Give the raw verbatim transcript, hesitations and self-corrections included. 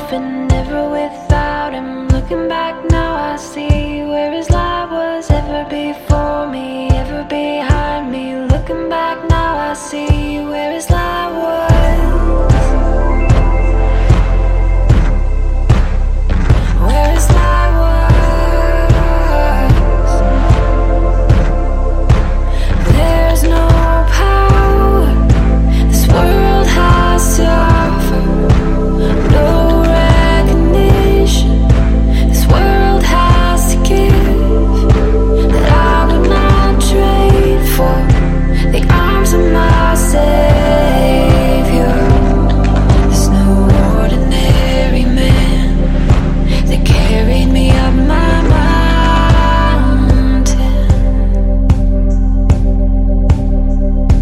life and never without him. Looking back now I see where his light was ever before me, ever behind me. Looking back now I see where his light